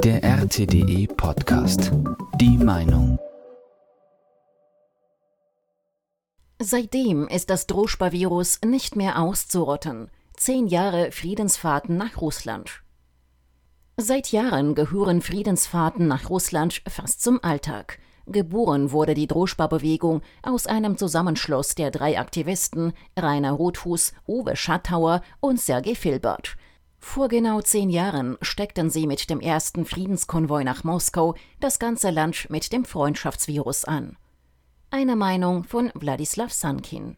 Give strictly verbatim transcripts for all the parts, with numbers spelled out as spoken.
Der R T D E Podcast. Die Meinung. Seitdem ist das Droschba-Virus nicht mehr auszurotten. Zehn Jahre Friedensfahrten nach Russland. Seit Jahren gehören Friedensfahrten nach Russland fast zum Alltag. Geboren wurde die Droschba-Bewegung aus einem Zusammenschluss der drei Aktivisten Rainer Rothfuss, Uwe Schattauer und Sergei Filbert. Vor genau zehn Jahren steckten sie mit dem ersten Friedenskonvoi nach Moskau das ganze Land mit dem Freundschaftsvirus an. Eine Meinung von Wladislaw Sankin.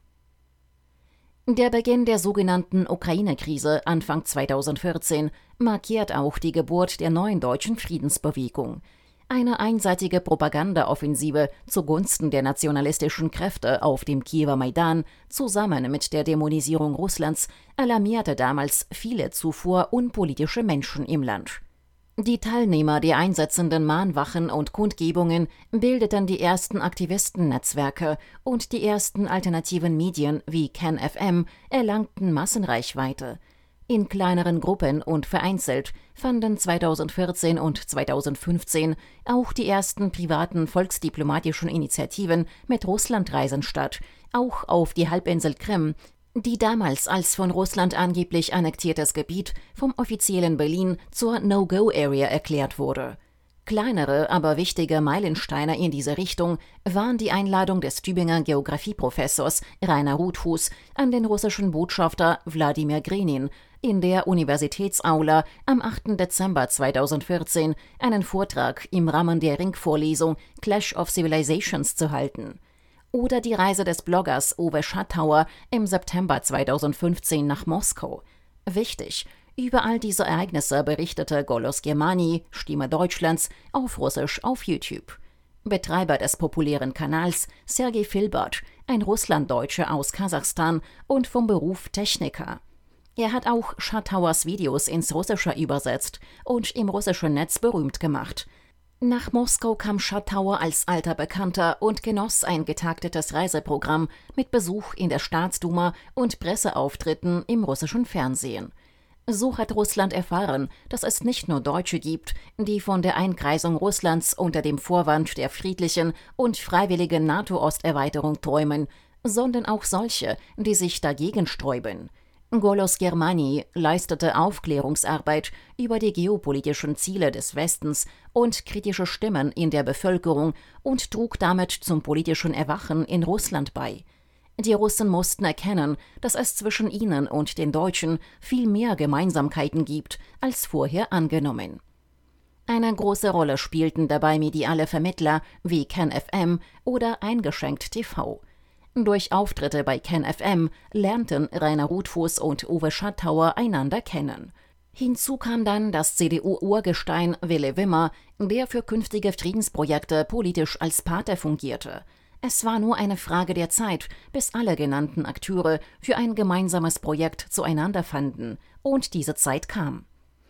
Der Beginn der sogenannten Ukraine-Krise Anfang zweitausendvierzehn markiert auch die Geburt der neuen deutschen Friedensbewegung. Eine einseitige Propagandaoffensive zugunsten der nationalistischen Kräfte auf dem Kiewer Maidan zusammen mit der Dämonisierung Russlands alarmierte damals viele zuvor unpolitische Menschen im Land. Die Teilnehmer der einsetzenden Mahnwachen und Kundgebungen bildeten die ersten Aktivistennetzwerke und die ersten alternativen Medien wie KenFM erlangten Massenreichweite. In kleineren Gruppen und vereinzelt fanden zweitausendvierzehn und zweitausendfünfzehn auch die ersten privaten volksdiplomatischen Initiativen mit Russlandreisen statt, auch auf die Halbinsel Krim, die damals als von Russland angeblich annektiertes Gebiet vom offiziellen Berlin zur No-Go-Area erklärt wurde. Kleinere, aber wichtige Meilensteine in diese Richtung waren die Einladung des Tübinger Geographieprofessors Rainer Rothfuss an den russischen Botschafter Wladimir Grenin, in der Universitätsaula am achten Dezember zweitausendvierzehn einen Vortrag im Rahmen der Ringvorlesung Clash of Civilizations zu halten. Oder die Reise des Bloggers Uwe Schattauer im September zweitausendfünfzehn nach Moskau. Wichtig, über all diese Ereignisse berichtete Golos Germani, Stimme Deutschlands, auf Russisch auf YouTube. Betreiber des populären Kanals Sergei Filbert, ein Russlanddeutscher aus Kasachstan und vom Beruf Techniker. Er hat auch Schattauers Videos ins Russische übersetzt und im russischen Netz berühmt gemacht. Nach Moskau kam Schattauer als alter Bekannter und genoss ein getaktetes Reiseprogramm mit Besuch in der Staatsduma und Presseauftritten im russischen Fernsehen. So hat Russland erfahren, dass es nicht nur Deutsche gibt, die von der Einkreisung Russlands unter dem Vorwand der friedlichen und freiwilligen NATO-Osterweiterung träumen, sondern auch solche, die sich dagegen sträuben. Golos Germani leistete Aufklärungsarbeit über die geopolitischen Ziele des Westens und kritische Stimmen in der Bevölkerung und trug damit zum politischen Erwachen in Russland bei. Die Russen mussten erkennen, dass es zwischen ihnen und den Deutschen viel mehr Gemeinsamkeiten gibt, als vorher angenommen. Eine große Rolle spielten dabei mediale Vermittler wie KenFM oder Eingeschenkt T V. Durch Auftritte bei KenFM lernten Rainer Rothfuss und Uwe Schattauer einander kennen. Hinzu kam dann das C D U-Urgestein Willy Wimmer, der für künftige Friedensprojekte politisch als Pate fungierte. Es war nur eine Frage der Zeit, bis alle genannten Akteure für ein gemeinsames Projekt zueinander fanden, und diese Zeit kam.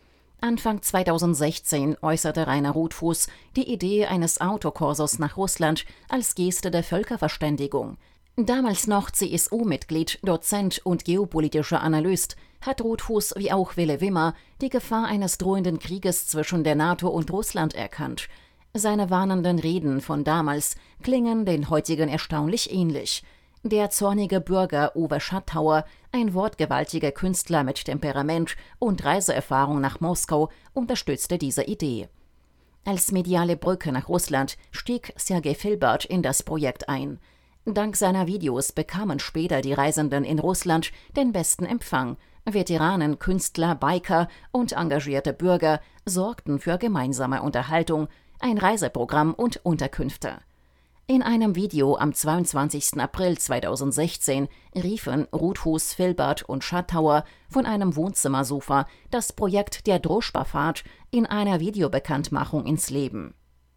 Anfang zweitausendsechzehn äußerte Rainer Rothfuss die Idee eines Autokorsos nach Russland als Geste der Völkerverständigung. Damals noch C S U-Mitglied, Dozent und geopolitischer Analyst, hat Rothfuss wie auch Willy Wimmer die Gefahr eines drohenden Krieges zwischen der NATO und Russland erkannt. Seine warnenden Reden von damals klingen den heutigen erstaunlich ähnlich. Der zornige Bürger Uwe Schattauer, ein wortgewaltiger Künstler mit Temperament und Reiseerfahrung nach Moskau, unterstützte diese Idee. Als mediale Brücke nach Russland stieg Sergei Filbert in das Projekt ein. Dank seiner Videos bekamen später die Reisenden in Russland den besten Empfang. Veteranen, Künstler, Biker und engagierte Bürger sorgten für gemeinsame Unterhaltung, ein Reiseprogramm und Unterkünfte. In einem Video am zweiundzwanzigsten April zweitausendsechzehn riefen Rothfuss, Filbert und Schattauer von einem Wohnzimmersofa das Projekt der Droschba-Fahrt in einer Videobekanntmachung ins Leben.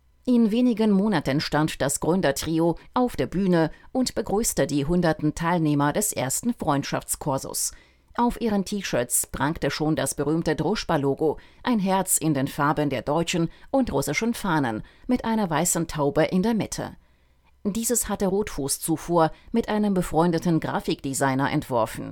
In wenigen Monaten stand das Gründertrio auf der Bühne und begrüßte die hunderten Teilnehmer des ersten Freundschaftskursus. Auf ihren T-Shirts prangte schon das berühmte Droschba-Logo, ein Herz in den Farben der deutschen und russischen Fahnen, mit einer weißen Taube in der Mitte. Dieses hatte Rothfuss zuvor mit einem befreundeten Grafikdesigner entworfen.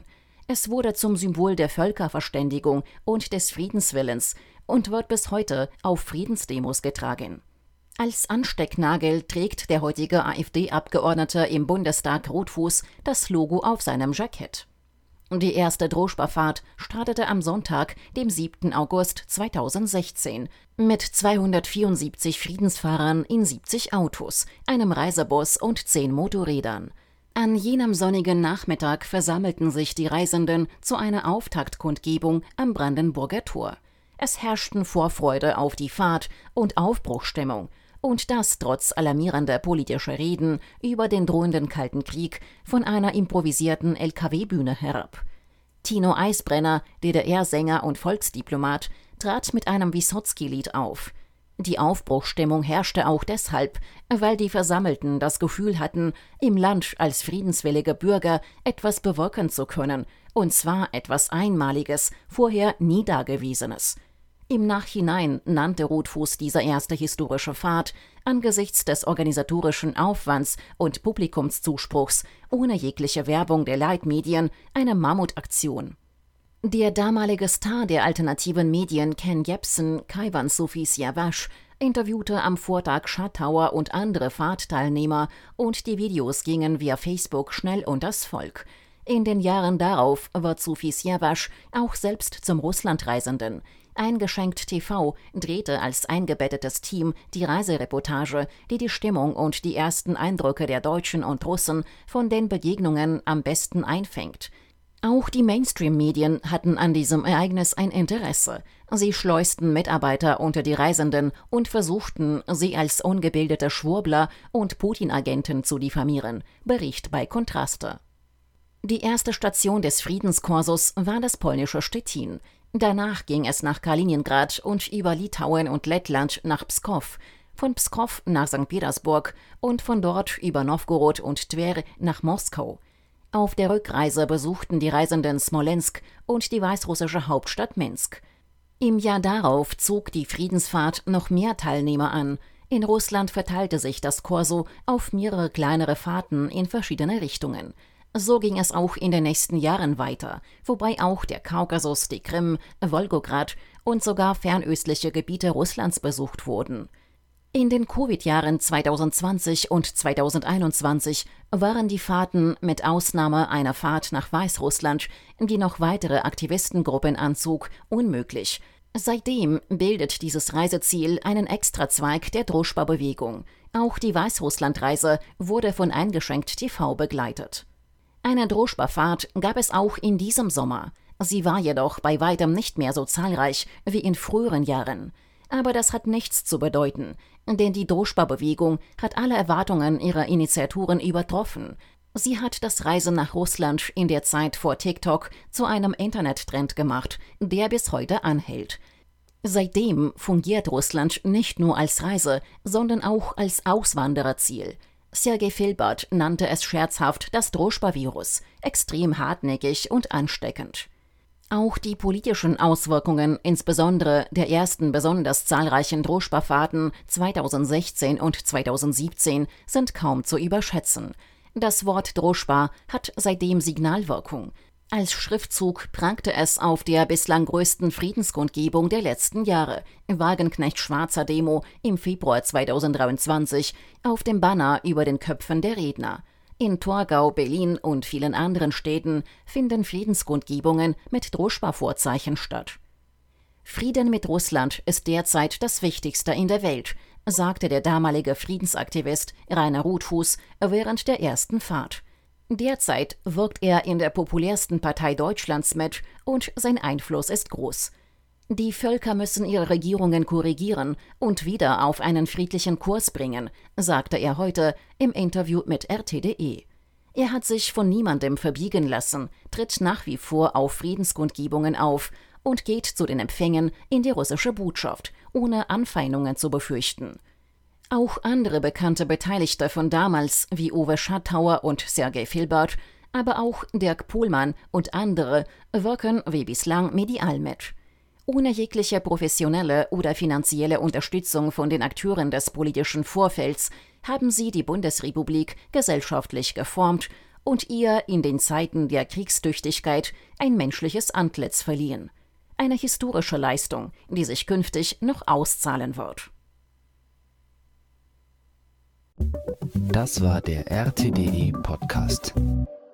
Es wurde zum Symbol der Völkerverständigung und des Friedenswillens und wird bis heute auf Friedensdemos getragen. Als Anstecknagel trägt der heutige AfD-Abgeordnete im Bundestag Rotfuß das Logo auf seinem Jackett. Die erste Droschba-Fahrt startete am Sonntag, dem siebten August zweitausendsechzehn, mit zweihundertvierundsiebzig Friedensfahrern in siebzig Autos, einem Reisebus und zehn Motorrädern. An jenem sonnigen Nachmittag versammelten sich die Reisenden zu einer Auftaktkundgebung am Brandenburger Tor. Es herrschten Vorfreude auf die Fahrt und Aufbruchsstimmung. Und das trotz alarmierender politischer Reden über den drohenden Kalten Krieg von einer improvisierten L K W-Bühne herab. Tino Eisbrenner, D D R-Sänger und Volksdiplomat, trat mit einem Wissotzki-Lied auf. Die Aufbruchsstimmung herrschte auch deshalb, weil die Versammelten das Gefühl hatten, im Land als friedenswillige Bürger etwas bewirken zu können, und zwar etwas Einmaliges, vorher nie Dagewesenes. Im Nachhinein nannte Rotfuß diese erste historische Fahrt angesichts des organisatorischen Aufwands und Publikumszuspruchs ohne jegliche Werbung der Leitmedien eine Mammutaktion. Der damalige Star der alternativen Medien Ken Jebsen, Kaiwan Sophie Siavash, interviewte am Vortag Schartauer und andere Fahrtteilnehmer und die Videos gingen via Facebook schnell unters Volk. In den Jahren darauf wird Sophie Siavash auch selbst zum Russlandreisenden. Eingeschenkt T V drehte als eingebettetes Team die Reisereportage, die die Stimmung und die ersten Eindrücke der Deutschen und Russen von den Begegnungen am besten einfängt. Auch die Mainstream-Medien hatten an diesem Ereignis ein Interesse. Sie schleusten Mitarbeiter unter die Reisenden und versuchten, sie als ungebildete Schwurbler und Putin-Agenten zu diffamieren. Bericht bei Kontraste. Die erste Station des Friedenskorsos war das polnische Stettin. Danach ging es nach Kaliningrad und über Litauen und Lettland nach Pskow, von Pskow nach Sankt Petersburg und von dort über Nowgorod und Twer nach Moskau. Auf der Rückreise besuchten die Reisenden Smolensk und die weißrussische Hauptstadt Minsk. Im Jahr darauf zog die Friedensfahrt noch mehr Teilnehmer an. In Russland verteilte sich das Korso auf mehrere kleinere Fahrten in verschiedene Richtungen. So ging es auch in den nächsten Jahren weiter, wobei auch der Kaukasus, die Krim, Wolgograd und sogar fernöstliche Gebiete Russlands besucht wurden. In den Covid-Jahren zweitausendzwanzig und zweitausendeinundzwanzig waren die Fahrten mit Ausnahme einer Fahrt nach Weißrussland, die noch weitere Aktivistengruppen anzog, unmöglich. Seitdem bildet dieses Reiseziel einen Extrazweig der Droschba-Bewegung. Auch die Weißrussland-Reise wurde von Eingeschenkt T V begleitet. Eine Droschba-Fahrt gab es auch in diesem Sommer. Sie war jedoch bei weitem nicht mehr so zahlreich wie in früheren Jahren. Aber das hat nichts zu bedeuten, denn die Droschba-Bewegung hat alle Erwartungen ihrer Initiatoren übertroffen. Sie hat das Reisen nach Russland in der Zeit vor TikTok zu einem Internettrend gemacht, der bis heute anhält. Seitdem fungiert Russland nicht nur als Reise, sondern auch als Auswandererziel. Sergei Filbert nannte es scherzhaft das Droschba-Virus, extrem hartnäckig und ansteckend. Auch die politischen Auswirkungen, insbesondere der ersten besonders zahlreichen Droschba-Fahrten zweitausendsechzehn und zweitausendsiebzehn, sind kaum zu überschätzen. Das Wort Droschba hat seitdem Signalwirkung. Als Schriftzug prangte es auf der bislang größten Friedenskundgebung der letzten Jahre, Wagenknecht-Schwarzer Demo im Februar zweitausenddreiundzwanzig, auf dem Banner über den Köpfen der Redner. In Torgau, Berlin und vielen anderen Städten finden Friedenskundgebungen mit Droschba-Vorzeichen statt. Frieden mit Russland ist derzeit das Wichtigste in der Welt, sagte der damalige Friedensaktivist Rainer Rotfuß während der ersten Fahrt. Derzeit wirkt er in der populärsten Partei Deutschlands mit und sein Einfluss ist groß. Die Völker müssen ihre Regierungen korrigieren und wieder auf einen friedlichen Kurs bringen, sagte er heute im Interview mit R T punkt D E. Er hat sich von niemandem verbiegen lassen, tritt nach wie vor auf Friedenskundgebungen auf und geht zu den Empfängen in die russische Botschaft, ohne Anfeindungen zu befürchten. Auch andere bekannte Beteiligte von damals, wie Uwe Schartauer und Sergei Filbert, aber auch Dirk Pohlmann und andere, wirken wie bislang medial mit. Ohne jegliche professionelle oder finanzielle Unterstützung von den Akteuren des politischen Vorfelds haben sie die Bundesrepublik gesellschaftlich geformt und ihr in den Zeiten der Kriegstüchtigkeit ein menschliches Antlitz verliehen. Eine historische Leistung, die sich künftig noch auszahlen wird. Das war der R T D E Podcast.